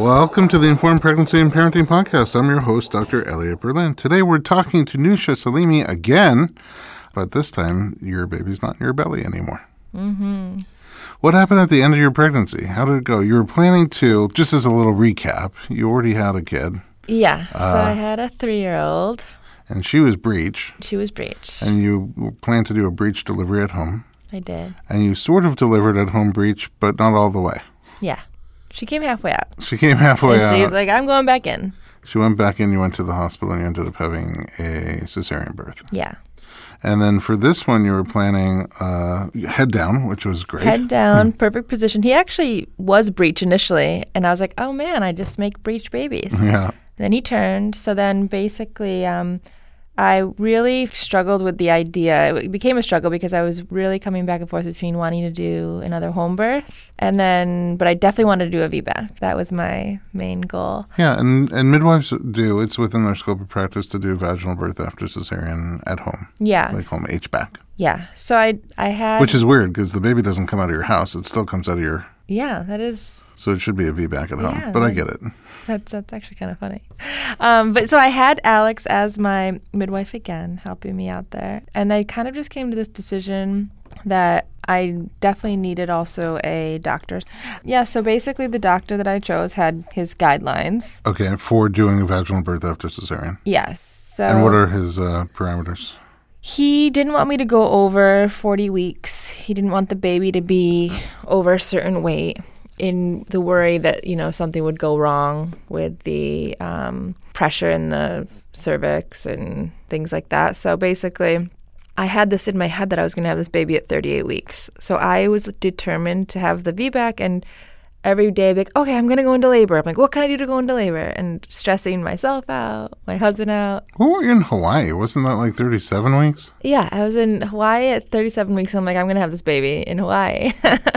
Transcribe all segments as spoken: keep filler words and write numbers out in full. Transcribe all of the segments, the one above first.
Welcome to the Informed Pregnancy and Parenting Podcast. I'm your host, Doctor Elliot Berlin. Today we're talking to Nusha Salimi again, but this time your baby's not in your belly anymore. Mm-hmm. What happened at the end of your pregnancy? How did it go? You were planning to, just as a little recap, you already had a kid. Yeah, Uh, so I had a three-year-old. And she was breech. She was breech. And you planned to do a breech delivery at home. I did. And you sort of delivered at home breech, but not all the way. Yeah. She came halfway out. She came halfway and out. She's like, I'm going back in. She went back in, you went to the hospital, and you ended up having a cesarean birth. Yeah. And then for this one, you were planning uh, head down, which was great. Head down, perfect position. He actually was breech initially, and I was like, oh, man, I just make breech babies. Yeah. Then he turned. So then basically um, I really struggled with the idea. It became a struggle because I was really coming back and forth between wanting to do another home birth and then, but I definitely wanted to do a V BAC. That was my main goal. Yeah, and, and midwives do. It's within their scope of practice to do vaginal birth after cesarean at home. Yeah. They call them H BAC. Yeah. So I I had... Which is weird because the baby doesn't come out of your house. It still comes out of your... Yeah, that is... So it should be a V BAC at home, Yeah, but I get it. That's that's actually kind of funny. Um, but so I had Alex as my midwife again, helping me out there. And I kind of just came to this decision that I definitely needed also a doctor. Yeah, so basically the doctor that I chose had his guidelines. Okay, for doing a vaginal birth after cesarean. Yes. So And what are his uh, parameters? He didn't want me to go over forty weeks. He didn't want the baby to be over a certain weight, in the worry that, you know, something would go wrong with the um, pressure in the cervix and things like that. So basically, I had this in my head that I was going to have this baby at thirty-eight weeks. So I was determined to have the V BAC, and every day I'd be like, okay, I'm going to go into labor. I'm like, what can I do to go into labor? And stressing myself out, my husband out. Oh, you're in Hawaii. Wasn't that like thirty-seven weeks? Yeah, I was in Hawaii at thirty-seven weeks. And I'm like, I'm going to have this baby in Hawaii.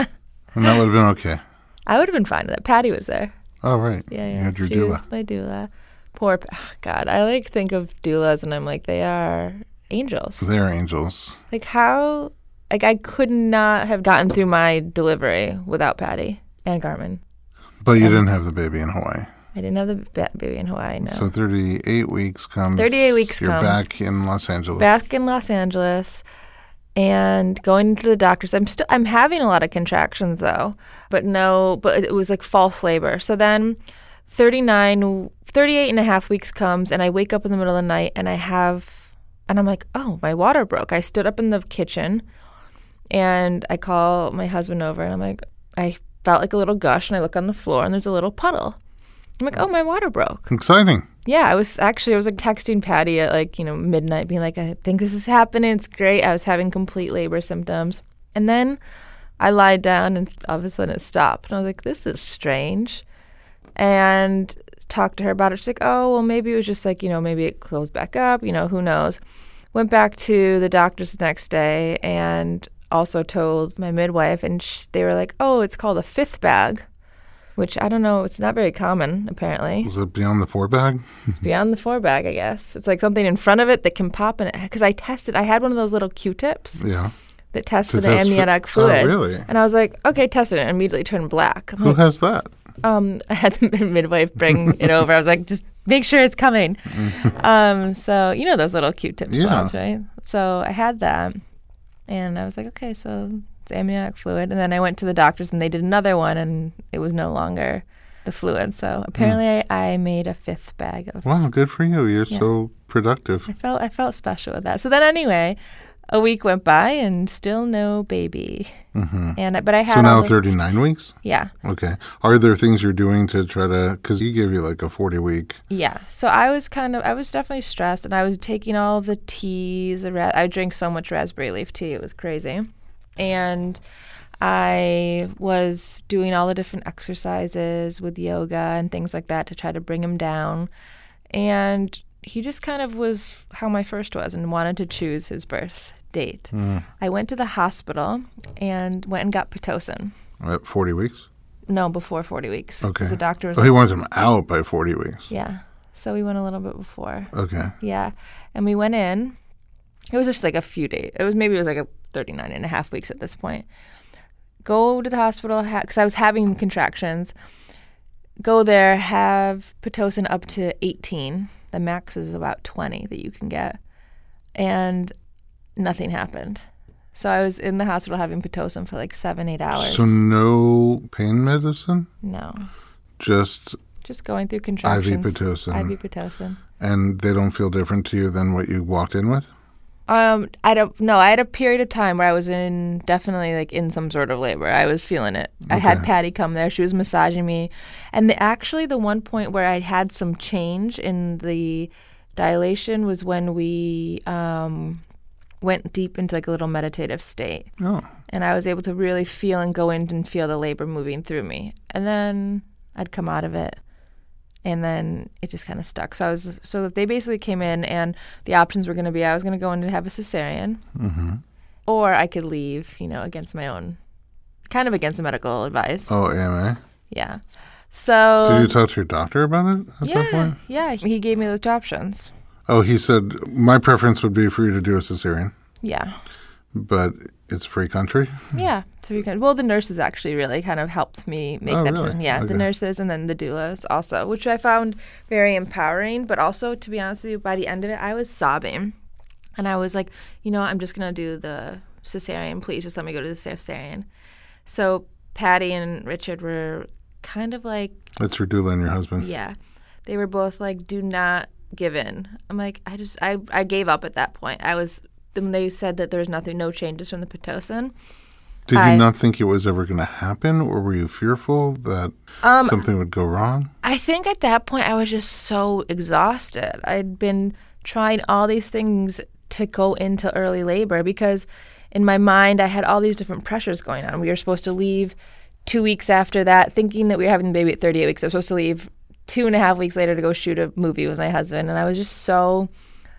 And that would have been okay. I would have been fine with that. Patty was there. Oh, right. Yeah, yeah. You had your she doula. was my doula. Poor, oh God. I like think of doulas and I'm like, they are angels. They're angels. Like how, like I could not have gotten through my delivery without Patty and Garmin. But you And didn't have the baby in Hawaii. I didn't have the ba- baby in Hawaii, no. So thirty-eight weeks comes. thirty-eight weeks You're comes. back in Los Angeles. Back in Los Angeles. And going to the doctors, I'm still I'm having a lot of contractions though, but no, but it was like false labor. So then thirty-nine, thirty-eight and a half weeks comes and I wake up in the middle of the night and I have, and I'm like, oh, my water broke. I stood up in the kitchen and I call my husband over and I'm like, I felt like a little gush and I look on the floor and there's a little puddle. I'm like, oh, my water broke. Exciting. Yeah, I was actually, I was like texting Patty at like, you know, midnight being like, I think this is happening. It's great. I was having complete labor symptoms. And then I lied down and all of a sudden it stopped. And I was like, this is strange. And talked to her about it. She's like, oh, well, maybe it was just like, you know, maybe it closed back up. You know, who knows? Went back to the doctors the next day and also told my midwife. And sh- they were like, oh, it's called a fifth bag. Which I don't know, it's not very common, apparently. Was it beyond the four bag? It's beyond the four bag, I guess. It's like something in front of it that can pop in it. Because I tested, I had one of those little Q-tips Yeah. that test To for the test for- amniotic Oh, fluid. really? And I was like, okay, tested it, and immediately turned black. I'm Who like, has that? um, I had the midwife bring it over. I was like, just make sure it's coming. um, so, you know those little Q-tip Yeah. swabs, right? So I had that. And I was like, okay, so it's amniotic fluid. And then I went to the doctors, and they did another one, and it was no longer the fluid. So apparently mm. I, I made a fifth bag of. Wow, good for you. You're yeah. so productive. I felt I felt special with that. So then anyway, a week went by and still no baby. Mm-hmm. And but I had so now the, thirty-nine weeks. Yeah. Okay. Are there things you're doing to try to? Because he gave you like a forty week. Yeah. So I was kind of I was definitely stressed, and I was taking all the teas. The ra- I drank so much raspberry leaf tea, it was crazy, and I was doing all the different exercises with yoga and things like that to try to bring him down. And he just kind of was how my first was and wanted to choose his birth date. Mm. I went to the hospital and went and got Pitocin. At forty weeks? No, before forty weeks. Okay. The doctor was oh, like, he wanted him out by forty weeks. Yeah. So we went a little bit before. Okay. Yeah. And we went in. It was just like a few days. It was maybe it was like a thirty-nine and a half weeks at this point. Go to the hospital because ha- I was having contractions. go there, have Pitocin up to eighteen. The max is about twenty that you can get. And nothing happened. So I was in the hospital having Pitocin for like seven, eight hours. So no pain medicine? No. Just just going through contractions. I V Pitocin. I V Pitocin. And they don't feel different to you than what you walked in with? Um, I don't no. I had a period of time where I was in definitely like in some sort of labor. I was feeling it. Okay. I had Patty come there. She was massaging me, and the, actually the one point where I had some change in the dilation was when we um, went deep into like a little meditative state. Oh. And I was able to really feel and go in and feel the labor moving through me. And then I'd come out of it. And then it just kind of stuck. So I was so they basically came in, and the options were going to be I was going to go in and have a cesarean, mm-hmm. or I could leave, you know, against my own, kind of against the medical advice. Oh, A M A? Yeah. So did you talk to your doctor about it at yeah, that point? Yeah, he gave me those options. Oh, he said, my preference would be for you to do a cesarean. Yeah. But it's a free country? Yeah. So we can, well, the nurses actually really kind of helped me make oh, that really? decision. Yeah, okay. the nurses and then the doulas also, which I found very empowering. But also, to be honest with you, by the end of it, I was sobbing. And I was like, you know, I'm just going to do the cesarean. Please just let me go to the cesarean. So Patty and Richard were kind of like... That's your doula and your husband? Yeah. They were both like, do not give in. I'm like, I just, I, I gave up at that point. I was... When they said that there was nothing, no changes from the Pitocin. Did I, you not think it was ever going to happen, or were you fearful that um, something would go wrong? I think at that point I was just so exhausted. I'd been trying all these things to go into early labor because in my mind I had all these different pressures going on. We were supposed to leave two weeks after that, thinking that we were having the baby at thirty-eight weeks. I was supposed to leave two and a half weeks later to go shoot a movie with my husband, and I was just so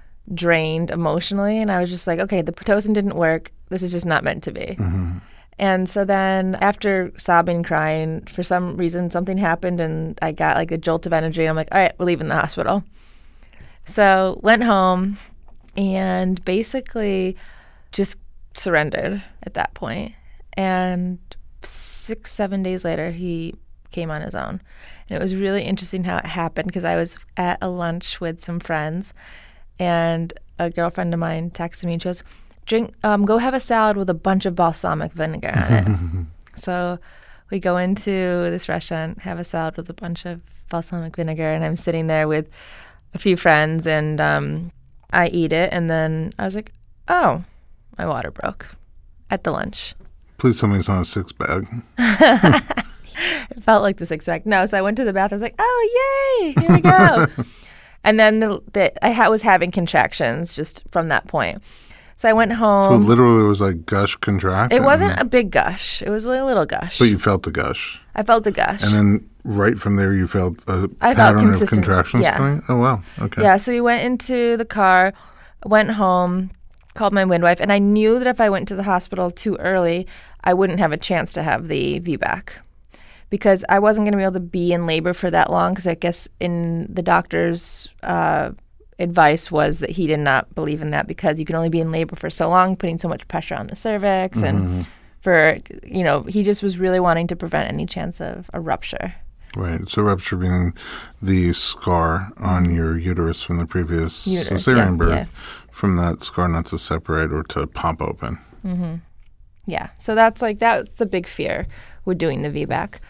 drained emotionally, and I was just like, okay, the Pitocin didn't work. This is just not meant to be. Mm-hmm. And so then after sobbing, crying, for some reason something happened and I got like a jolt of energy. I'm like, all right, we're leaving the hospital. So went home and basically just surrendered at that point. And six, seven days later, he came on his own. And it was really interesting how it happened because I was at a lunch with some friends, and a girlfriend of mine texted me and she goes, Drink, um, go have a salad with a bunch of balsamic vinegar on it. So we go into this restaurant, have a salad with a bunch of balsamic vinegar, and I'm sitting there with a few friends, and um, I eat it, and then I was like, oh, my water broke at the lunch. Please tell me it's not a six-bag. It felt like the six-pack. No, so I went to the bath. I was like, oh, yay, here we go. And then the, the, I ha- was having contractions just from that point. So I went home. So literally it was like gush, contract? It wasn't a big gush. It was a little gush. But you felt the gush? I felt the gush. And then right from there you felt a I pattern felt of contractions yeah. coming? Oh, wow. Okay. Yeah, so we went into the car, went home, called my midwife, and I knew that if I went to the hospital too early, I wouldn't have a chance to have the V BAC. Because I wasn't going to be able to be in labor for that long, because I guess in the doctor's uh, advice was that he did not believe in that because you can only be in labor for so long, putting so much pressure on the cervix. Mm-hmm. And for, you know, he just was really wanting to prevent any chance of a rupture. Right. So rupture being the scar on your uterus from the previous uterus, cesarean yeah, birth, yeah. from that scar not to separate or to pop open. Mm-hmm. Yeah. So that's like, that's the big fear with doing the V BAC.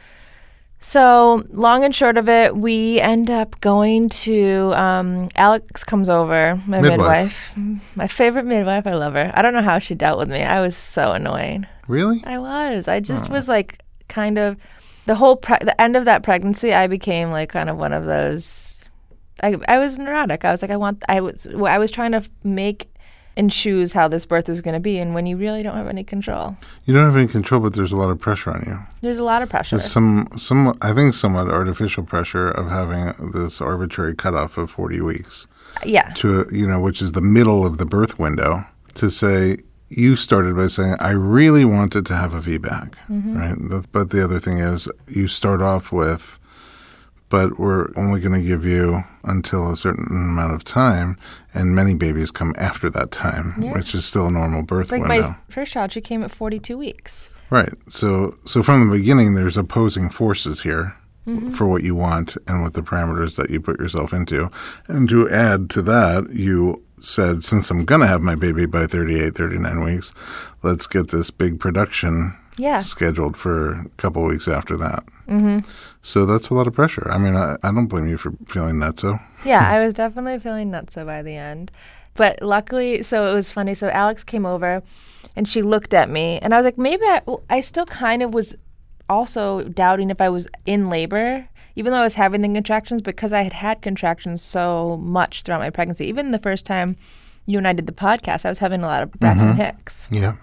So long and short of it, we end up going to, um, Alex comes over, my midwife. midwife. My favorite midwife. I love her. I don't know how she dealt with me. I was so annoying. Really? I was. I just oh. was like kind of, the whole, pre- the end of that pregnancy, I became like kind of one of those, I I was neurotic. I was like, I want, I was, I was trying to make and choose how this birth is going to be, and when you really don't have any control. You don't have any control, but there's a lot of pressure on you. There's a lot of pressure. There's some, some, I think, somewhat artificial pressure of having this arbitrary cutoff of forty weeks. Yeah. To, you know, which is the middle of the birth window, to say, you started by saying, I really wanted to have a V BAC, mm-hmm. right? But the other thing is, you start off with, but we're only going to give you until a certain amount of time, and many babies come after that time, yeah. which is still a normal birth like window. My first child, she came at forty-two weeks. Right. So so from the beginning, there's opposing forces here. mm-hmm. for what you want and with the parameters that you put yourself into. And to add to that, you said, since I'm going to have my baby by thirty-eight, thirty-nine weeks, let's get this big production yeah. scheduled for a couple of weeks after that. Mm-hmm. So that's a lot of pressure. I mean, I, I don't blame you for feeling nutso. Yeah, I was definitely feeling nutso by the end. But luckily, so it was funny. So Alex came over and she looked at me and I was like, maybe I, I still kind of was also doubting if I was in labor, even though I was having the contractions, because I had had contractions so much throughout my pregnancy. Even the first time you and I did the podcast, I was having a lot of Braxton mm-hmm. Hicks. Yeah.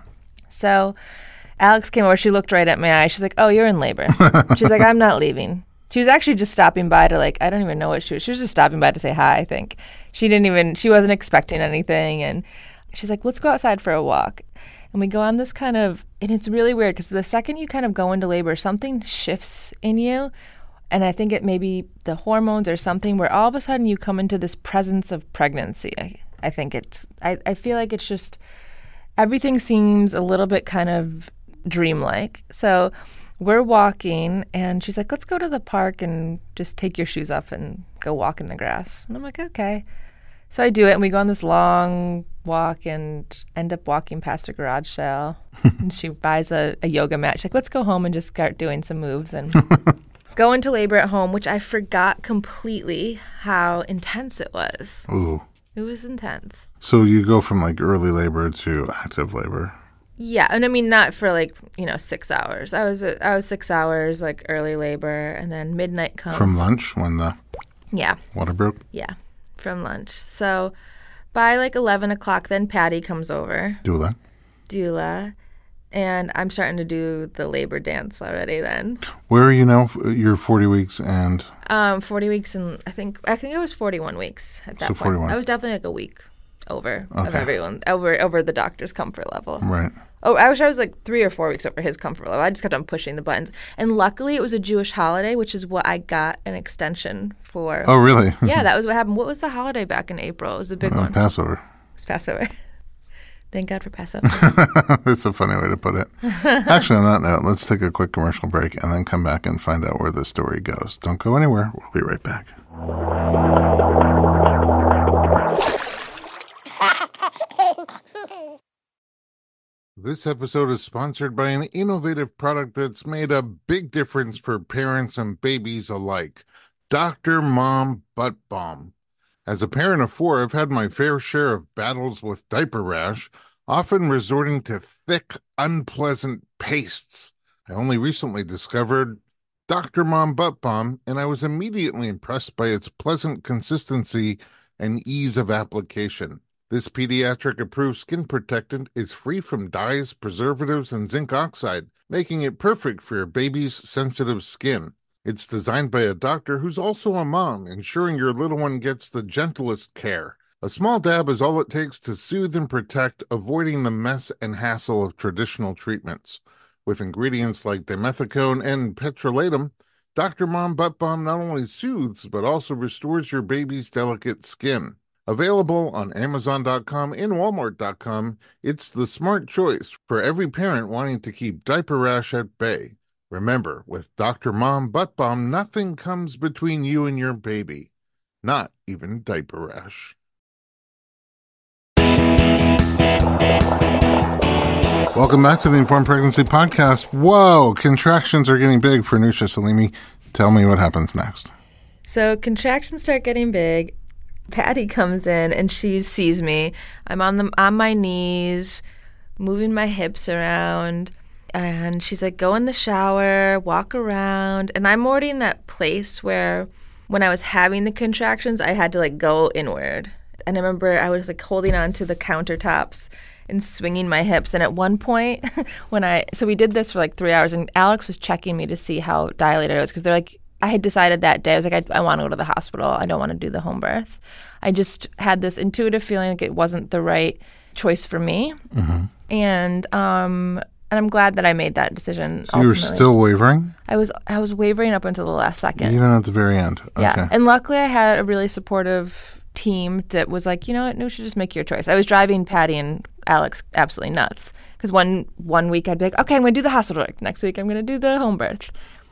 So Alex came over. She looked right at my eye. She's like, oh, you're in labor. She's like, I'm not leaving. She was actually just stopping by to like, I don't even know what she was. She was just stopping by to say hi, I think. She didn't even, she wasn't expecting anything. And she's like, let's go outside for a walk. And we go on this kind of, and it's really weird because the second you kind of go into labor, something shifts in you. And I think it may be the hormones or something where all of a sudden you come into this presence of pregnancy. I, I think it's, I, I feel like it's just, everything seems a little bit kind of dreamlike. So we're walking and she's like, let's go to the park and just take your shoes off and go walk in the grass. And I'm like, okay. So I do it and we go on this long walk and end up walking past a garage sale. And she buys a, a yoga mat. She's like, let's go home and just start doing some moves and go into labor at home, which I forgot completely how intense it was. Ooh. It was intense. So you go from like early labor to active labor. Yeah, and I mean not for like, you know, six hours. I was I was six hours like early labor, and then midnight comes. From lunch when the yeah water broke? Yeah, from lunch. So by like eleven o'clock, then Patty comes over. Doula. Doula. And I'm starting to do the labor dance already then. Where are you now? You're forty weeks and? Um, forty weeks and I think I think it was forty-one weeks at that so point. forty-one. I was definitely like a week over okay. of everyone, over over the doctor's comfort level. Right. Oh, I wish I was like three or four weeks over his comfort level. I just kept on pushing the buttons. And luckily it was a Jewish holiday, which is what I got an extension for. Oh, really? Yeah, that was what happened. What was the holiday back in April? It was a big uh, one. Passover. It was Passover. Thank God for Passover. It's a funny way to put it. Actually, on that note, let's take a quick commercial break and then come back and find out where the story goes. Don't go anywhere. We'll be right back. This episode is sponsored by an innovative product that's made a big difference for parents and babies alike. Doctor Mom Butt Balm. As a parent of four, I've had my fair share of battles with diaper rash, often resorting to thick, unpleasant pastes. I only recently discovered Doctor Mom Butt Balm, and I was immediately impressed by its pleasant consistency and ease of application. This pediatric-approved skin protectant is free from dyes, preservatives, and zinc oxide, making it perfect for your baby's sensitive skin. It's designed by a doctor who's also a mom, ensuring your little one gets the gentlest care. A small dab is all it takes to soothe and protect, avoiding the mess and hassle of traditional treatments. With ingredients like dimethicone and petrolatum, Doctor Mom Butt Balm not only soothes, but also restores your baby's delicate skin. Available on Amazon dot com and Walmart dot com, it's the smart choice for every parent wanting to keep diaper rash at bay. Remember, with Doctor Mom Butt Balm, nothing comes between you and your baby. Not even diaper rash. Welcome back to the Informed Pregnancy Podcast. Whoa, contractions are getting big for Nusha Salimi. Tell me what happens next. So contractions start getting big. Patty comes in and she sees me. I'm on the on my knees, moving my hips around. And she's like, go in the shower, walk around. And I'm already in that place where when I was having the contractions, I had to like go inward. And I remember I was like holding on to the countertops and swinging my hips. And at one point when I, so we did this for like three hours and Alex was checking me to see how dilated I was. Because they're like, I had decided that day, I was like, I, I want to go to the hospital. I don't want to do the home birth. I just had this intuitive feeling like it wasn't the right choice for me. Mm-hmm. And, um... And I'm glad that I made that decision. So you were still wavering? I was I was wavering up until the last second. Even at the very end? Okay. Yeah. And luckily I had a really supportive team that was like, you know what, no, you should just make your choice. I was driving Patty and Alex absolutely nuts. Because one one week I'd be like, okay, I'm going to do the hospital birth. Next week I'm going to do the home birth.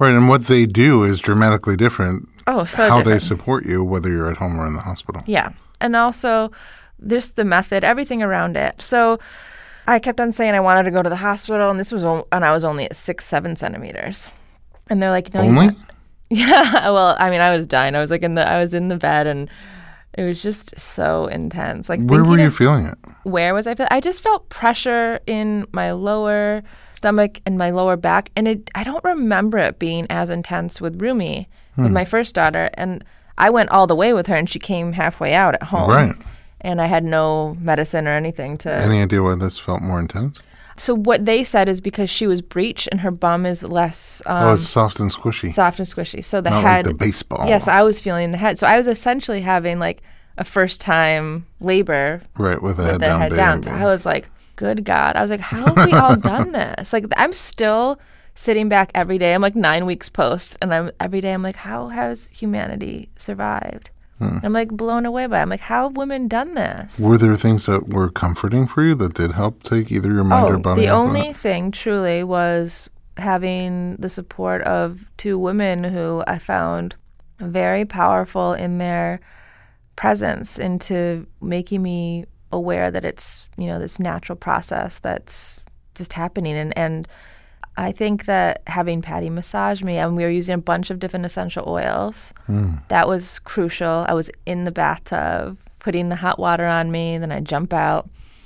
Right, and what they do is dramatically different. Oh, so how different. they support you, whether you're at home or in the hospital. Yeah. And also, there's the method, everything around it. So I kept on saying I wanted to go to the hospital, and this was o- and I was only at six, seven centimeters. And they're like, no, Only? you can't. Yeah. Well, I mean, I was dying. I was like in the, I was in the bed, and it was just so intense. Like, Where were you of, feeling it? Where was I feeling? I just felt pressure in my lower stomach and my lower back, and it. I don't remember it being as intense with Rumi, hmm. with my first daughter, and I went all the way with her, and she came halfway out at home. Right. And I had no medicine or anything to. Any idea why this felt more intense? So what they said is because she was breech and her bum is less. Um, oh, it's soft and squishy. Soft and squishy. So the Not head. like the baseball. Yes, I was feeling the head. So I was essentially having like a first time labor. Right, with the with head the down. Head baby. down. So I was like, good God. I was like, how have we all done this? Like, I'm still sitting back every day. I'm like nine weeks post, and I'm every day I'm like, how has humanity survived? Hmm. I'm like blown away by it. I'm like, how have women done this? Were there things that were comforting for you that did help take either your mind oh, or body? The off only it? thing truly was having the support of two women who I found very powerful in their presence into making me aware that it's, you know, this natural process that's just happening. And, and I think that having Patty massage me, and we were using a bunch of different essential oils, mm. that was crucial. I was in the bathtub, putting the hot water on me, then I jump out.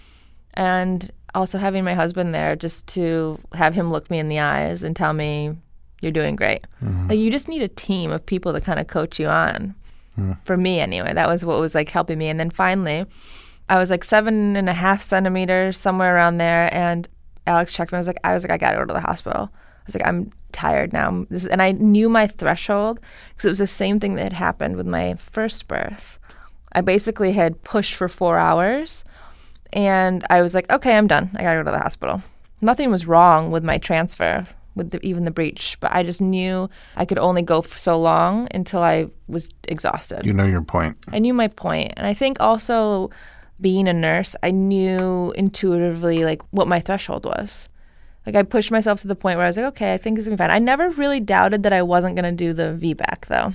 And also having my husband there just to have him look me in the eyes and tell me, you're doing great. Mm. Like, you just need a team of people to kind of coach you on. Mm. For me, anyway, that was what was like helping me. And then finally, I was like seven and a half centimeters, somewhere around there, and Alex checked me. I was like, I was like, I gotta go to the hospital. I was like, I'm tired now. This is, and I knew my threshold because it was the same thing that had happened with my first birth. I basically had pushed for four hours, and I was like, okay, I'm done. I gotta go to the hospital. Nothing was wrong with my transfer, with the, even the breech, but I just knew I could only go for so long until I was exhausted. You know your point. I knew my point, and I think also, being a nurse, I knew intuitively like what my threshold was. Like, I pushed myself to the point where I was like, okay, I think this is gonna be fine. I never really doubted that I wasn't gonna do the V BAC though.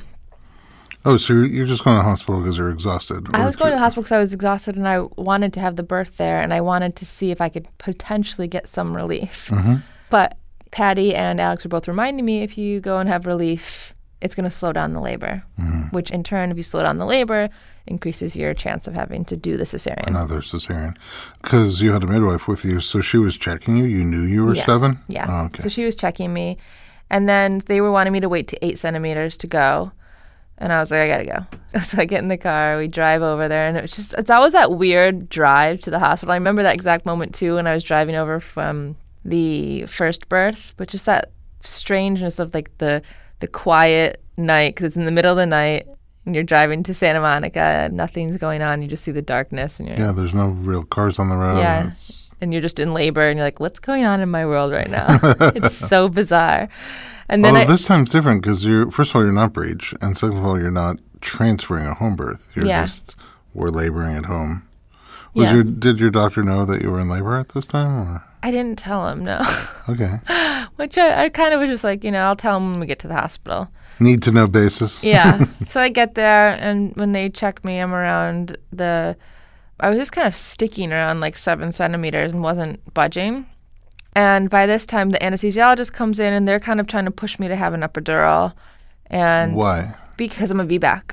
Oh, so you're just going to the hospital because you're exhausted? I was going to the hospital because I was exhausted, and I wanted to have the birth there, and I wanted to see if I could potentially get some relief. Mm-hmm. But Patty and Alex were both reminding me, if you go and have relief, it's going to slow down the labor, mm-hmm. which in turn, if you slow down the labor, increases your chance of having to do the cesarean. Another cesarean. Because you had a midwife with you, so she was checking you? You knew you were yeah. seven? Yeah. Oh, okay. So she was checking me, and then they were wanting me to wait to eight centimeters to go, and I was like, I got to go. So I get in the car, we drive over there, and it was just, it's always that weird drive to the hospital. I remember that exact moment, too, when I was driving over from the first birth, but just that strangeness of, like, the the quiet night, because it's in the middle of the night, and you're driving to Santa Monica, nothing's going on, you just see the darkness. And you're, yeah, there's no real cars on the road. Yeah, it's... and you're just in labor, and you're like, what's going on in my world right now? It's so bizarre. And then Although I, this time's different, because you're, first of all, you're not breech, and second of all, you're not transferring a home birth. You're yeah. just, we're laboring at home. Was yeah. your Did your doctor know that you were in labor at this time? Or? I didn't tell him, no. Okay. Which I, I kind of was just like, you know, I'll tell him when we get to the hospital. Need to know basis. Yeah. So I get there, and when they check me, I'm around the, I was just kind of sticking around like seven centimeters and wasn't budging. And by this time, the anesthesiologist comes in, and they're kind of trying to push me to have an epidural. And why? Because I'm a V BAC.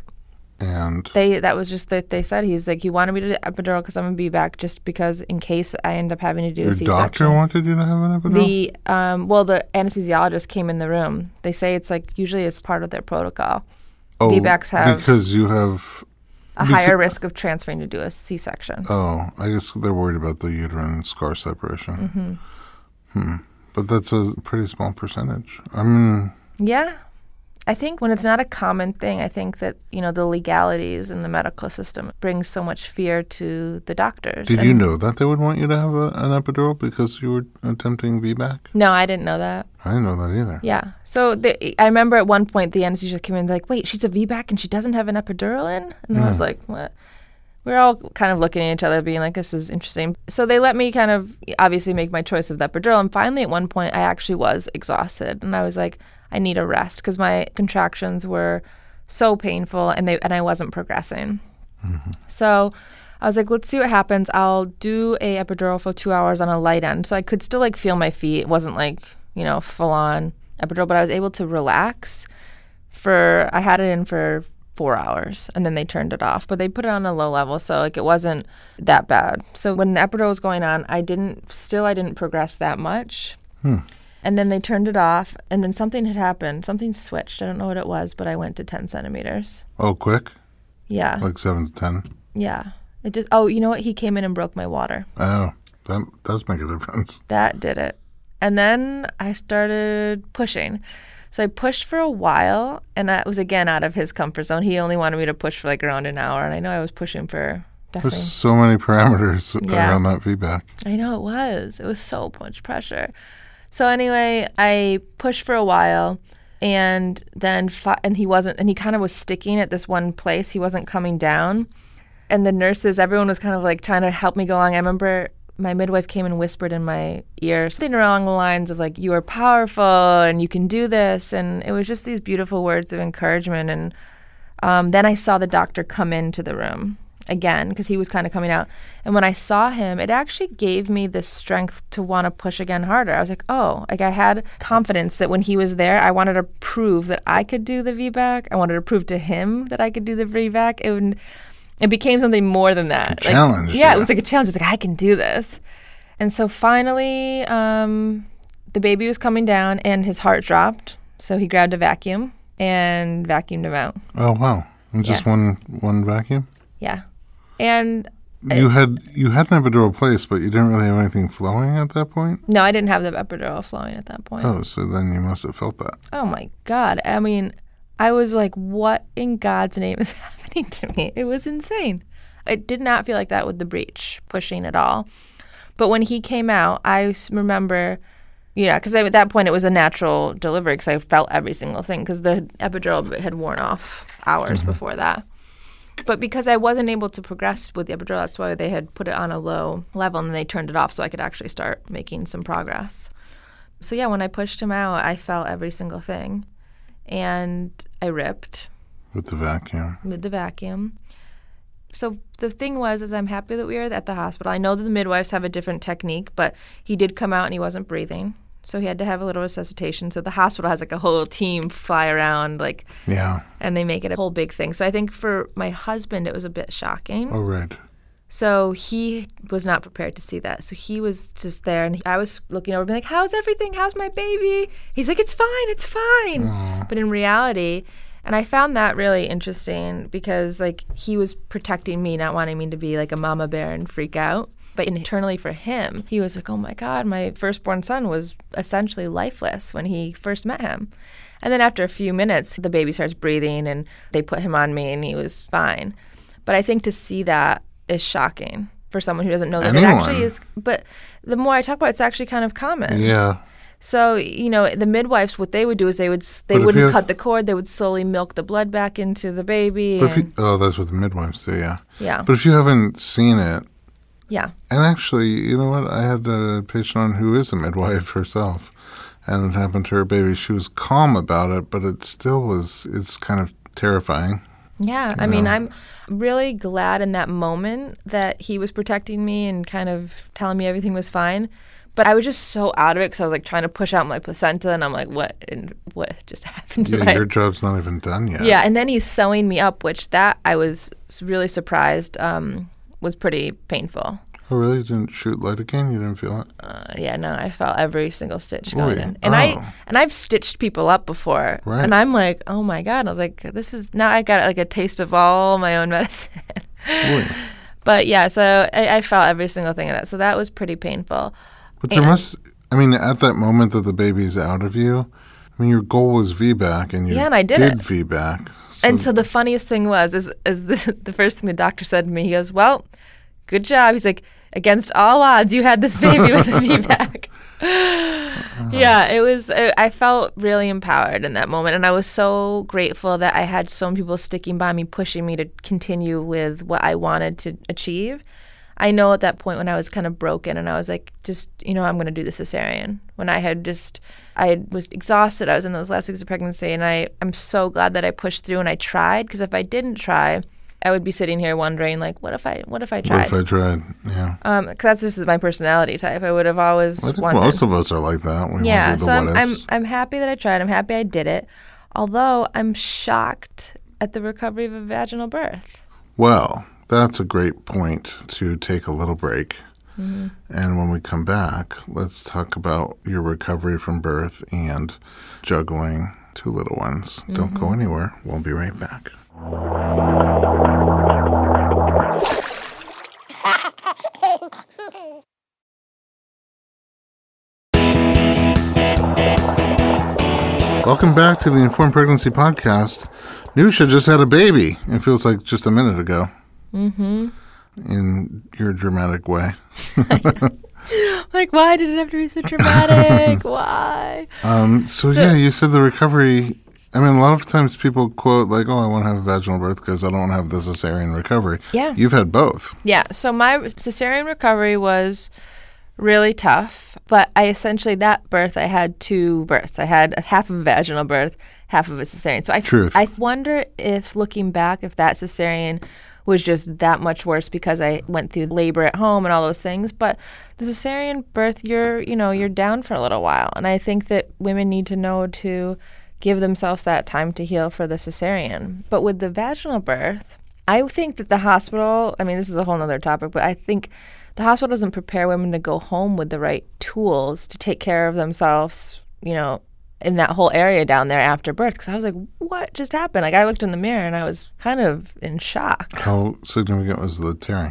And they that was just that they said. He was like, he wanted me to do epidural because I'm a V BAC, just because in case I end up having to do your a C-section. Doctor wanted you to have an epidural? The um, well, the anesthesiologist came in the room. They say it's like usually it's part of their protocol. Oh, V BACs have because you have a beca- higher risk of transferring to do a C-section. Oh, I guess they're worried about the uterine scar separation. Mm-hmm. Hmm. But that's a pretty small percentage. I mean, yeah. I think when it's not a common thing, I think that, you know, the legalities in the medical system brings so much fear to the doctors. Did and you know that they would want you to have a, an epidural because you were attempting V BAC? No, I didn't know that. I didn't know that either. Yeah. So the, I remember at one point the anesthesia came in like, wait, she's a V BAC and she doesn't have an epidural in? And mm. I was like, what? We we're all kind of looking at each other being like, this is interesting. So they let me kind of obviously make my choice of the epidural. And finally at one point I actually was exhausted. And I was like, I need a rest because my contractions were so painful and they and I wasn't progressing. Mm-hmm. So I was like, let's see what happens. I'll do a epidural for two hours on a light end. So I could still like feel my feet. It wasn't like, you know, full on epidural, but I was able to relax for, I had it in for four hours and then they turned it off, but they put it on a low level. So like it wasn't that bad. So when the epidural was going on, I didn't, still I didn't progress that much. Hmm. And then they turned it off and then something had happened. Something switched. I don't know what it was, but I went to ten centimeters. Oh, quick? Yeah. Like seven to ten? Yeah. It just, oh, you know what? He came in and broke my water. Oh, that does make a difference. That did it. And then I started pushing. So I pushed for a while, and that was, again, out of his comfort zone. He only wanted me to push for, like, around an hour, and I know I was pushing for definitely. There's so many parameters yeah. around that feedback. I know it was. It was so much pressure. So anyway, I pushed for a while, and then, fi- and he wasn't, and he kind of was sticking at this one place. He wasn't coming down. And the nurses, everyone was kind of like trying to help me go along. I remember my midwife came and whispered in my ear something along the lines of like, you are powerful and you can do this. And it was just these beautiful words of encouragement. And um, then I saw the doctor come into the room again because he was kind of coming out. And when I saw him, it actually gave me the strength to want to push again harder. I was like, oh, like I had confidence that when he was there, I wanted to prove that I could do the V BAC. I wanted to prove to him that I could do the V BAC. It would... It became something more than that. A challenge. Like, yeah, yeah, it was like a challenge. It's like, I can do this. And so finally, um, the baby was coming down and his heart dropped. So he grabbed a vacuum and vacuumed him out. Oh, wow. And just yeah. one one vacuum? Yeah. And you it, had you had an epidural placed, but you didn't really have anything flowing at that point? No, I didn't have the epidural flowing at that point. Oh, so then you must have felt that. Oh, my God. I mean... I was like, what in God's name is happening to me? It was insane. It did not feel like that with the breech pushing at all. But when he came out, I remember, yeah, because at that point it was a natural delivery because I felt every single thing because the epidural had worn off hours mm-hmm. before that. But because I wasn't able to progress with the epidural, that's why they had put it on a low level and then they turned it off so I could actually start making some progress. So yeah, when I pushed him out, I felt every single thing. And I ripped. With the vacuum. With the vacuum. So the thing was, is I'm happy that we were at the hospital. I know that the midwives have a different technique, but he did come out and he wasn't breathing. So he had to have a little resuscitation. So the hospital has like a whole team fly around, like, yeah, and they make it a whole big thing. So I think for my husband, it was a bit shocking. Oh, right. So he was not prepared to see that. So he was just there, and I was looking over, being like, how's everything? How's my baby? He's like, it's fine, it's fine. Aww. But in reality, and I found that really interesting because, like, he was protecting me, not wanting me to be like a mama bear and freak out. But internally for him, he was like, oh, my God, my firstborn son was essentially lifeless when he first met him. And then after a few minutes, the baby starts breathing, and they put him on me, and he was fine. But I think to see that is shocking for someone who doesn't know that Anyone. It actually is. But the more I talk about it, it's actually kind of common. Yeah. So, you know, the midwives, what they would do is they would they wouldn't have, cut the cord. They would slowly milk the blood back into the baby. But if you, oh, that's what the midwives do, yeah. Yeah. But if you haven't seen it. Yeah. And actually, you know what? I had a patient on who is a midwife herself, and it happened to her baby. She was calm about it, but it still was, it's kind of terrifying. Yeah. I know? mean, I'm really glad in that moment that he was protecting me and kind of telling me everything was fine. But I was just so out of it because I was like trying to push out my placenta, and I'm like, what? And what just happened to yeah, my? Your job's not even done yet. Yeah, and then he's sewing me up, which that I was really surprised um, was pretty painful. Oh, really? You didn't shoot lidocaine? You didn't feel it? Uh, yeah, no, I felt every single stitch going Boy. in. And oh. I and I've stitched people up before. Right. And I'm like, oh my God. And I was like, this is now I got like a taste of all my own medicine. Boy. But yeah, so I, I felt every single thing of that. So that was pretty painful. But there and, must, I mean, at that moment that the baby's out of you, I mean, your goal was V BAC, and you yeah, and I did, did it. V BAC. So and so the funniest thing was, is, is the, the first thing the doctor said to me, he goes, well, good job. He's like, against all odds, you had this baby with a V BAC. uh-huh. Yeah, it was, it, I felt really empowered in that moment. And I was so grateful that I had so many people sticking by me, pushing me to continue with what I wanted to achieve. I know at that point when I was kind of broken and I was like, just, you know, I'm going to do the cesarean. When I had just, I was exhausted. I was in those last weeks of pregnancy, and I, I'm so glad that I pushed through and I tried, because if I didn't try, I would be sitting here wondering, like, what if I, what if I tried? What if I tried? Yeah. Um, because that's just my personality type. I would have always I think wondered. most of us are like that. We Yeah, wonder the so I'm, what I'm, ifs. I'm happy that I tried. I'm happy I did it. Although I'm shocked at the recovery of a vaginal birth. Well, that's a great point to take a little break. Mm-hmm. And when we come back, let's talk about your recovery from birth and juggling two little ones. Mm-hmm. Don't go anywhere. We'll be right back. Welcome back to the Informed Pregnancy Podcast. Nusha just had a baby. It feels like just a minute ago. Mm-hmm. In your dramatic way. Like, why did it have to be so dramatic? Why? Um, so, so, yeah, you said the recovery. I mean, a lot of times people quote, like, oh, I want to have a vaginal birth because I don't want to have the cesarean recovery. Yeah. You've had both. Yeah. So my cesarean recovery was really tough, but I essentially, that birth, I had two births. I had a half of a vaginal birth, half of a cesarean. So I, Truth. I wonder if, looking back, if that cesarean was just that much worse because I went through labor at home and all those things. But the cesarean birth, you're, you know, you're down for a little while. And I think that women need to know to give themselves that time to heal for the cesarean. But with the vaginal birth, I think that the hospital, I mean, this is a whole other topic, but I think the hospital doesn't prepare women to go home with the right tools to take care of themselves, you know, in that whole area down there after birth. Because I was like, what just happened? Like, I looked in the mirror and I was kind of in shock. How significant was the tearing?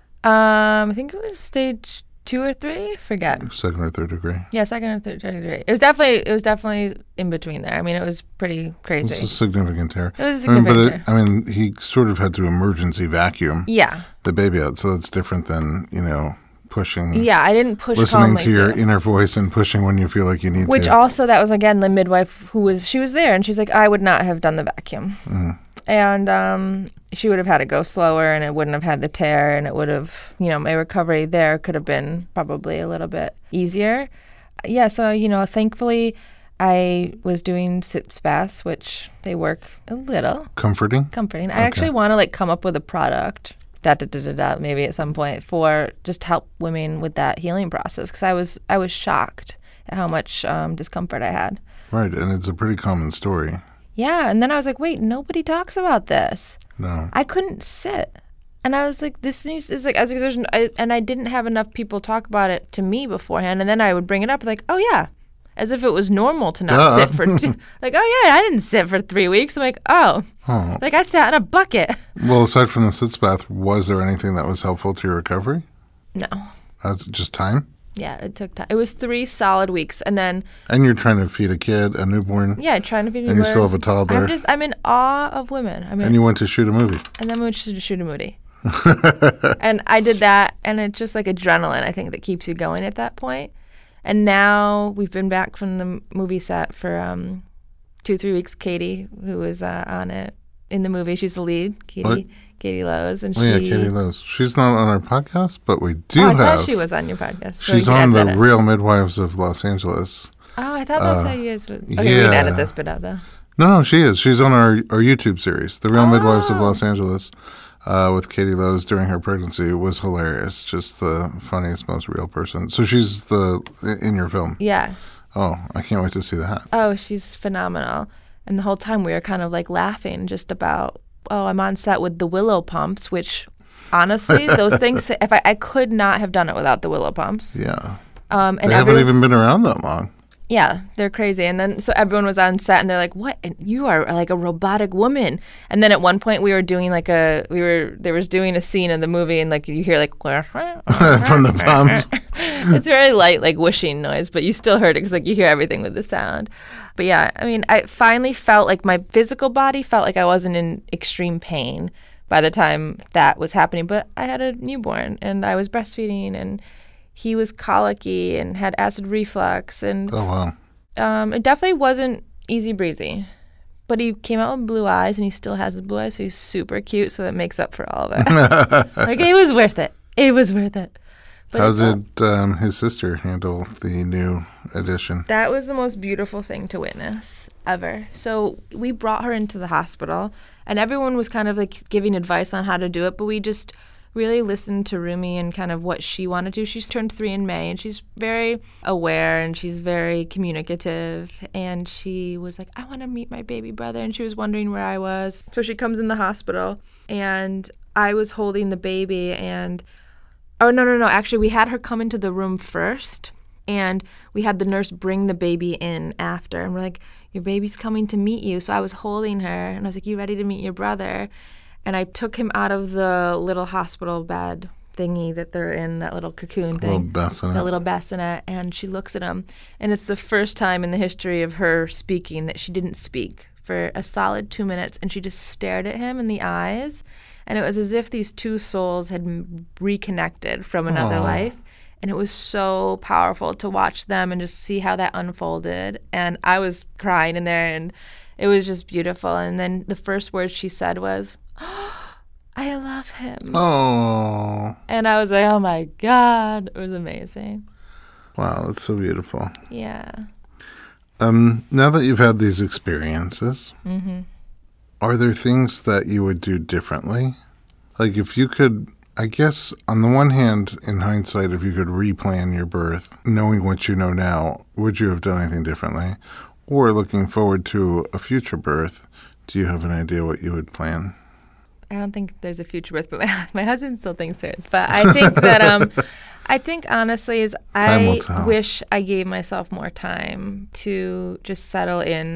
Um, I think it was stage two or three. Forget. Second or third degree. Yeah, second or third degree. It was definitely, it was definitely in between there. I mean, it was pretty crazy. It's a significant tear. It was a significant I mean, but tear. it, I mean, he sort of had to emergency vacuum Yeah. the baby out, so that's different than, you know, pushing. Yeah, I didn't push Listening calmly to your through. inner voice and pushing when you feel like you need Which to. also, that was, again, the midwife who was, she was there, and she's like, I would not have done the vacuum. Mm. And um, she would have had to go slower, and it wouldn't have had the tear, and it would have, you know, my recovery there could have been probably a little bit easier. Yeah, so, you know, thankfully, I was doing sip baths, which they work a little. Comforting? Comforting. I Okay. actually want to, like, come up with a product, da da da da da, maybe at some point, for just help women with that healing process, because I was, I was shocked at how much um, discomfort I had. Right, and it's a pretty common story. Yeah, and then I was like, wait, nobody talks about this. No. I couldn't sit. And I was like, this needs, is like, I was like, there's, n- I, and I didn't have enough people talk about it to me beforehand. And then I would bring it up like, oh yeah, as if it was normal to not Duh. sit for, two, like, oh yeah, I didn't sit for three weeks. I'm like, oh, Oh. like I sat in a bucket. Well, aside from the sitz bath, was there anything that was helpful to your recovery? No. That's just time? Yeah, it took time. It was three solid weeks. And then, And you're trying to feed a kid, a newborn, yeah, trying to feed and you still have a toddler, I'm just, I'm in awe of women. I mean, and you went to shoot a movie. And then we went to shoot a movie. And I did that, and it's just like adrenaline, I think, that keeps you going at that point. And now we've been back from the movie set for um, two, three weeks. Katie, who was uh, on it in the movie, she's the lead, Katie, What? Katie Lowe's. And Oh, she, yeah, Katie Lowe's. She's not on our podcast, but we do oh, I have. thought she was on your podcast. So She's we can on the edit that. Real Midwives of Los Angeles. Oh, I thought that's uh, how you guys would. Okay, we can yeah. edit this bit out, though. No, no, she is. She's on our, our YouTube series, The Real Midwives of Oh. Los Angeles, uh, with Katie Lowe's during her pregnancy. It was hilarious. Just the funniest, most real person. So she's the in your film. Yeah. Oh, I can't wait to see that. Oh, she's phenomenal. And the whole time we were kind of like laughing just about, oh, I'm on set with the Willow pumps, which honestly, those things, if I, I could not have done it without the Willow pumps. Yeah. Um, and They haven't everyone- even been around that long. Yeah, they're crazy. And then so everyone was on set and they're like, what? And you are like a robotic woman. And then at one point we were doing like a, we were, there was doing a scene in the movie and like you hear like, From the pumps. it's very light, like whooshing noise, but you still heard it because like you hear everything with the sound. But yeah, I mean, I finally felt like my physical body felt like I wasn't in extreme pain by the time that was happening. But I had a newborn and I was breastfeeding and he was colicky and had acid reflux. And Oh, wow. um, it definitely wasn't easy breezy. But he came out with blue eyes and he still has his blue eyes, so he's super cute, so it makes up for all of it. Like, it was worth it. It was worth it. But How it's all- did um, his sister handle the new addition? That was the most beautiful thing to witness ever. So we brought her into the hospital, and everyone was kind of like giving advice on how to do it, but we just really listened to Rumi and kind of what she wanted to. She's turned three in May, and she's very aware, and she's very communicative, and she was like, I want to meet my baby brother, and she was wondering where I was. So she comes in the hospital, and I was holding the baby, and oh, no, no, no. Actually, we had her come into the room first, and we had the nurse bring the baby in after. And we're like, your baby's coming to meet you. So I was holding her, and I was like, you ready to meet your brother? And I took him out of the little hospital bed thingy that they're in, that little cocoon thing. Little bassinet. The little bassinet. And she looks at him. And it's the first time in the history of her speaking that she didn't speak for a solid two minutes. And she just stared at him in the eyes. And it was as if these two souls had m- reconnected from another Aww. life. And it was so powerful to watch them and just see how that unfolded. And I was crying in there, and it was just beautiful. And then the first word she said was, oh, I love him. Oh, And I was like, oh, my God. It was amazing. wow, that's so beautiful. Yeah. Um, now that you've had these experiences, Mm-hmm. are there things that you would do differently? Like if you could, I guess, on the one hand, in hindsight, if you could replan your birth, knowing what you know now, would you have done anything differently? Or looking forward to a future birth, do you have an idea what you would plan? I don't think there's a future birth, but my, my husband still thinks there is. But I think that, um, I think honestly is Time will I tell. wish I gave myself more time to just settle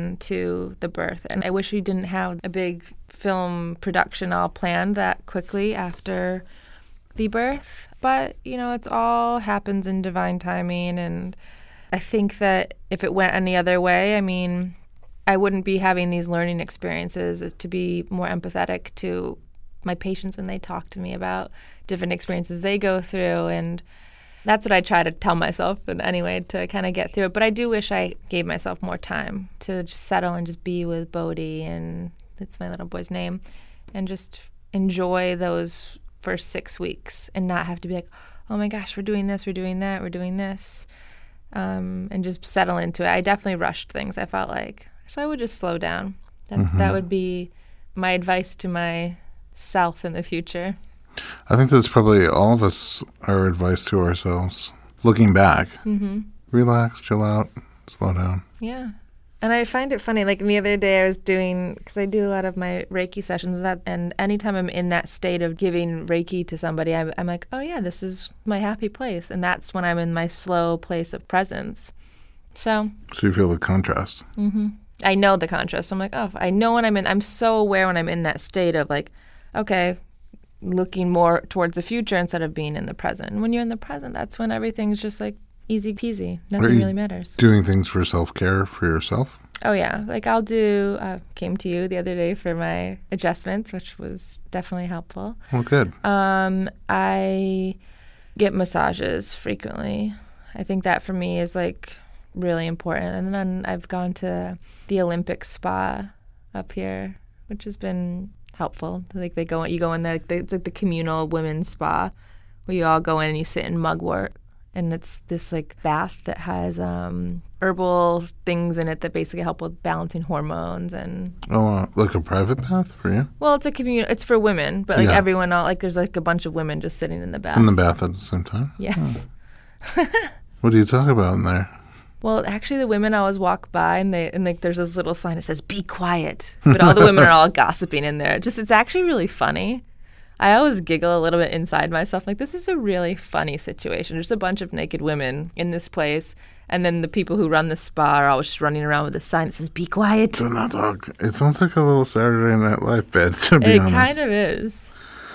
into the birth. And I wish we didn't have a big film production all planned that quickly after the birth. But, you know, it's all happens in divine timing. And I think that if it went any other way, I mean, I wouldn't be having these learning experiences to be more empathetic to my patients when they talk to me about different experiences they go through. And that's what I try to tell myself in anyway to kind of get through it. But I do wish I gave myself more time to just settle and just be with Bodhi, and that's my little boy's name, and just enjoy those first six weeks and not have to be like, oh my gosh, we're doing this, we're doing that, we're doing this, um, and just settle into it. I definitely rushed things, I felt like. So I would just slow down. That, Mm-hmm. that would be my advice to myself in the future. I think that's probably all of us, our advice to ourselves. Looking back, Mm-hmm. relax, chill out, slow down. Yeah. And I find it funny, like the other day I was doing, because I do a lot of my Reiki sessions, that, and anytime I'm in that state of giving Reiki to somebody, I'm, I'm like, oh yeah, this is my happy place. And that's when I'm in my slow place of presence. So So you feel the contrast. mm-hmm. I know the contrast. I'm like, oh, I know when I'm in, I'm so aware when I'm in that state of like, okay, looking more towards the future instead of being in the present. And when you're in the present, that's when everything's just like easy peasy. Are Nothing you really matters. Doing things for self-care for yourself? Oh, yeah. Like I'll do, I uh, came to you the other day for my adjustments, which was definitely helpful. Well, good. Um, I get massages frequently. I think that for me is like really important. And then I've gone to the Olympic spa up here, which has been helpful. Like they go, you go in there, it's like the communal women's spa where you all go in and you sit in mugwort. And it's this like bath that has um, herbal things in it that basically help with balancing hormones and. Oh, uh, like a private bath for you? Well, it's a communal. It's for women, but like Yeah. everyone, all like there's like a bunch of women just sitting in the bath. In the bath at the same time? Yes. What do you talk about in there? Well, actually, the women always walk by and they and like there's this little sign that says "Be quiet," but all the women are all gossiping in there. Just it's actually really funny. I always giggle a little bit inside myself, like this is a really funny situation. There's a bunch of naked women in this place, and then the people who run the spa are always just running around with a sign that says "Be quiet." Do not talk. It sounds like a little Saturday Night Live bit, to be It honest. kind of is.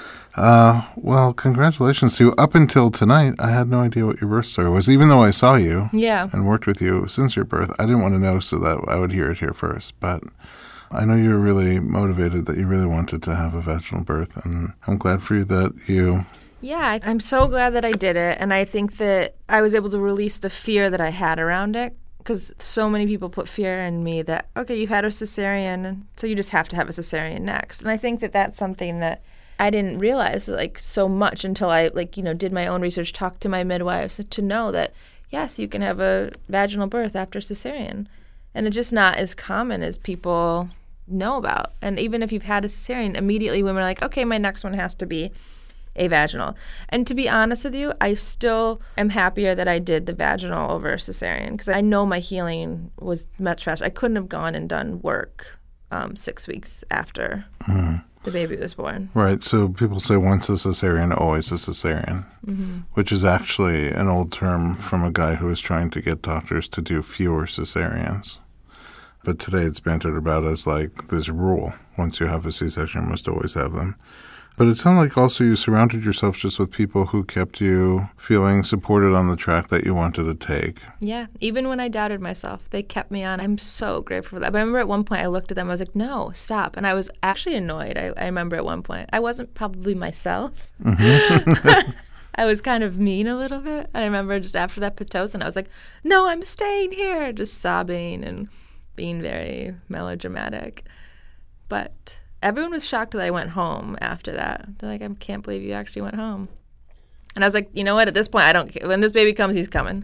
Uh, well, congratulations to you. Up until tonight, I had no idea what your birth story was, even though I saw you Yeah. and worked with you since your birth. I didn't want to know so that I would hear it here first, but I know you were really motivated, that you really wanted to have a vaginal birth, and I'm glad for you that you... Yeah, I- I'm so glad that I did it, and I think that I was able to release the fear that I had around it, because so many people put fear in me that, okay, you've had a cesarean, so you just have to have a cesarean next. And I think that that's something that I didn't realize like so much until I like, you know, did my own research, talked to my midwives to know that, yes, you can have a vaginal birth after cesarean. And it's just not as common as people know about. And even if you've had a cesarean, immediately women are like, okay, my next one has to be a vaginal. And to be honest with you, I still am happier that I did the vaginal over cesarean because I know my healing was much faster. I couldn't have gone and done work um, six weeks after mm. the baby was born. Right. So people say once a cesarean, always a cesarean, mm-hmm. which is actually an old term from a guy who was trying to get doctors to do fewer cesareans. But today it's bantered about as like this rule. Once you have a C-section, you must always have them. But it sounded like also you surrounded yourself just with people who kept you feeling supported on the track that you wanted to take. Yeah. Even when I doubted myself, they kept me on. I'm so grateful for that. But I remember at one point I looked at them, I was like, no, stop. And I was actually annoyed. I, I remember at one point. I wasn't probably myself. Mm-hmm. I was kind of mean a little bit. I remember just after that Pitocin, I was like, no, I'm staying here, just sobbing and being very melodramatic. But everyone was shocked that I went home after that. They're like, I can't believe you actually went home. And I was like, you know what? At this point, I don't care. When this baby comes, he's coming.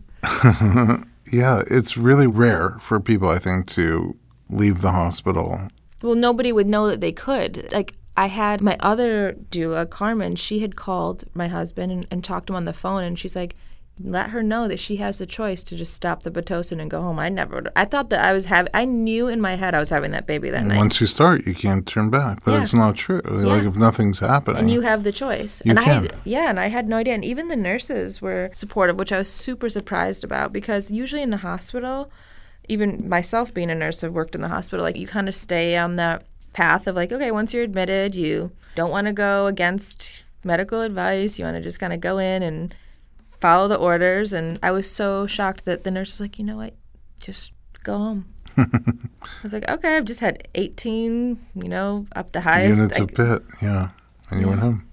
Yeah, it's really rare for people, I think, to leave the hospital. Well, nobody would know that they could. Like, I had my other doula, Carmen, she had called my husband and, and talked to him on the phone, and she's like, let her know that she has the choice to just stop the Pitocin and go home. I never, I thought that I was having, I knew in my head I was having that baby that and night. Once you start, you can't turn back. But yeah. It's not true. Yeah. Like if nothing's happening. And you have the choice. You and can. I, yeah, and I had no idea. And even the nurses were supportive, which I was super surprised about because usually in the hospital, even myself being a nurse, I've worked in the hospital, like you kind of stay on that path of like, okay, once you're admitted, you don't want to go against medical advice. You want to just kind of go in and follow the orders. And I was so shocked that the nurse was like, you know what, just go home. I was like, okay, I've just had eighteen, you know, up the highest. Units I, of pit, yeah. And you yeah. went home.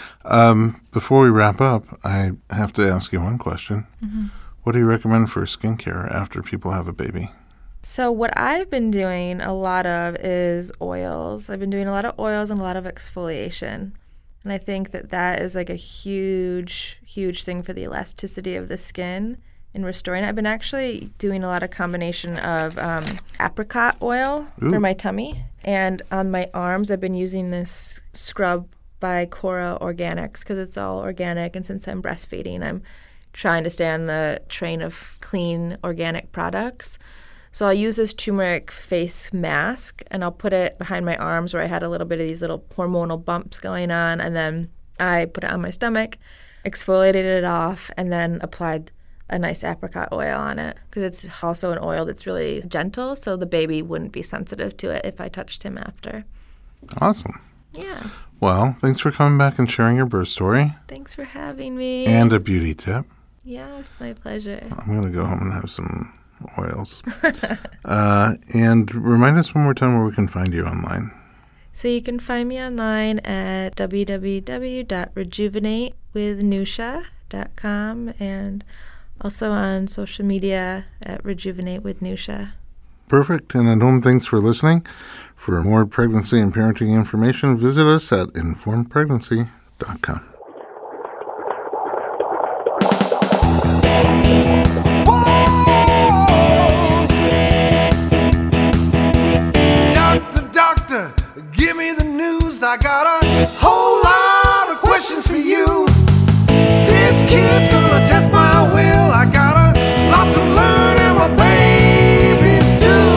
Um, before we wrap up, I have to ask you one question. Mm-hmm. What do you recommend for skincare after people have a baby? So what I've been doing a lot of is oils. I've been doing a lot of oils and a lot of exfoliation. And I think that that is like a huge, huge thing for the elasticity of the skin in restoring it. I've been actually doing a lot of combination of um, apricot oil Ooh. For my tummy. And on my arms, I've been using this scrub by Cora Organics because it's all organic. And since I'm breastfeeding, I'm trying to stay on the train of clean organic products. So I'll use this turmeric face mask, and I'll put it behind my arms where I had a little bit of these little hormonal bumps going on, and then I put it on my stomach, exfoliated it off, and then applied a nice apricot oil on it because it's also an oil that's really gentle, so the baby wouldn't be sensitive to it if I touched him after. Awesome. Yeah. Well, thanks for coming back and sharing your birth story. Thanks for having me. And a beauty tip. Yes, my pleasure. I'm going to go home and have some oils. uh, and remind us one more time where we can find you online. So you can find me online at w w w dot rejuvenate with nusha dot com and also on social media at Rejuvenate with Nusha. Perfect. And at home, thanks for listening. For more pregnancy and parenting information, visit us at informed pregnancy dot com. Give me the news, I got a whole lot of questions for you. This kid's gonna test my will, I got a lot to learn and my babies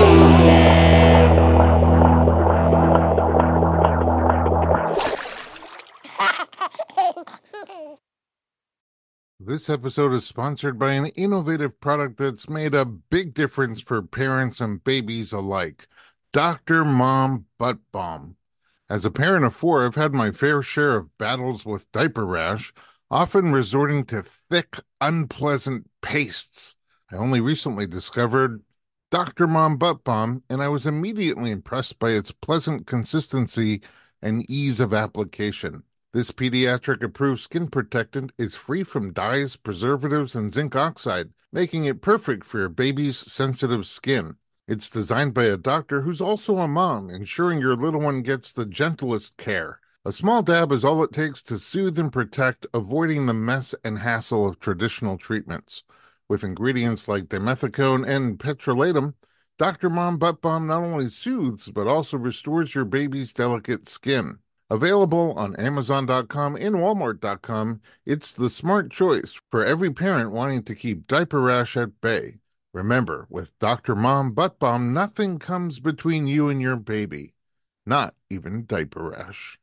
do. This episode is sponsored by an innovative product that's made a big difference for parents and babies alike. Doctor Mom Butt Balm. As a parent of four, I've had my fair share of battles with diaper rash, often resorting to thick, unpleasant pastes. I only recently discovered Doctor Mom Butt Balm, and I was immediately impressed by its pleasant consistency and ease of application. This pediatric-approved skin protectant is free from dyes, preservatives, and zinc oxide, making it perfect for your baby's sensitive skin. It's designed by a doctor who's also a mom, ensuring your little one gets the gentlest care. A small dab is all it takes to soothe and protect, avoiding the mess and hassle of traditional treatments. With ingredients like dimethicone and petrolatum, Doctor Mom Butt Balm not only soothes, but also restores your baby's delicate skin. Available on Amazon dot com and Walmart dot com, it's the smart choice for every parent wanting to keep diaper rash at bay. Remember, with Doctor Mom Butt Balm, nothing comes between you and your baby, not even diaper rash.